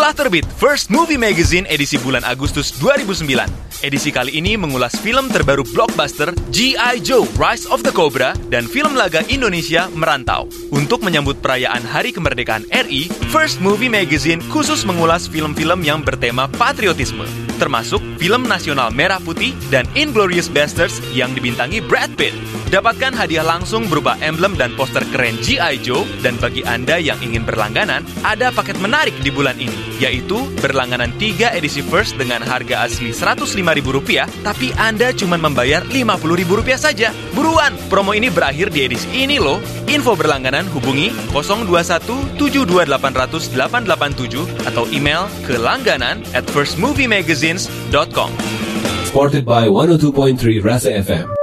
Telah terbit First Movie Magazine edisi bulan Agustus 2009. Edisi kali ini mengulas film terbaru blockbuster G.I. Joe Rise of the Cobra dan film laga Indonesia Merantau. Untuk menyambut perayaan Hari Kemerdekaan RI, First Movie Magazine khusus mengulas film-film yang bertema patriotisme, termasuk film nasional Merah Putih dan Inglourious Basterds yang dibintangi Brad Pitt. Dapatkan hadiah langsung berupa emblem dan poster keren G.I. Joe, dan bagi Anda yang ingin berlangganan, ada paket menarik di bulan ini, yaitu berlangganan 3 edisi First dengan harga asli Rp105.000, tapi Anda cuma membayar Rp50.000 saja. Buruan, promo ini berakhir di edisi ini loh. Info berlangganan hubungi 021 72800 887 atau email ke langganan@firstmoviemagazines.com. Supported by 102.3 Rasa FM.